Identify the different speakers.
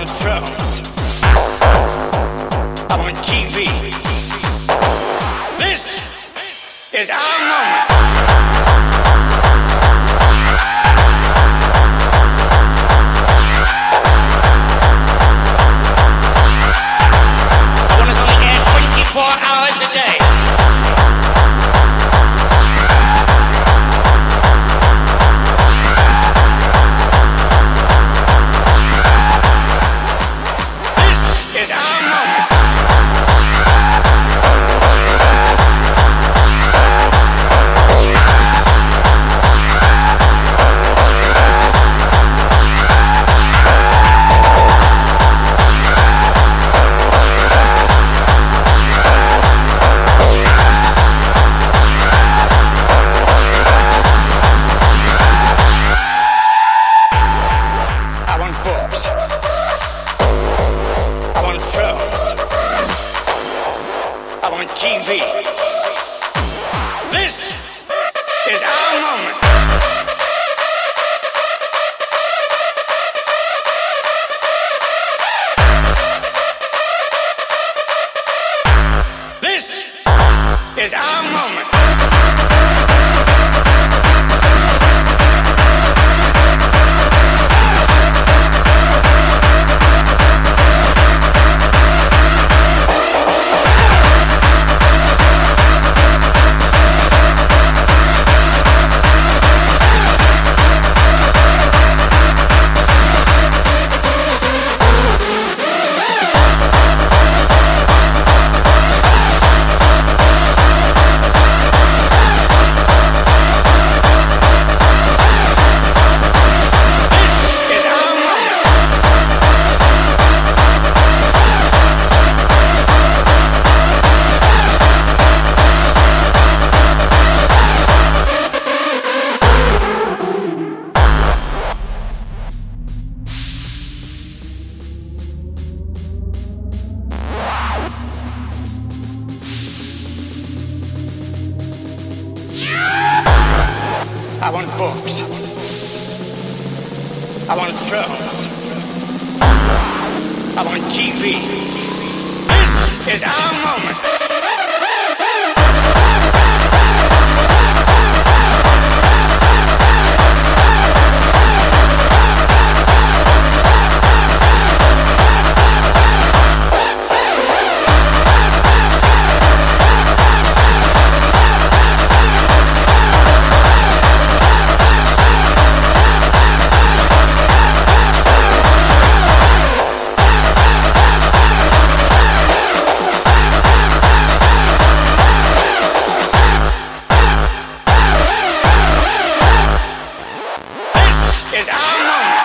Speaker 1: want films. I want TV. This is our moment. I want us on the air 24 hours a day. Is our moment. I want books. I want films. I want TV. This is our moment. This is our moment. I want books. I want films. I want TV. This is our moment.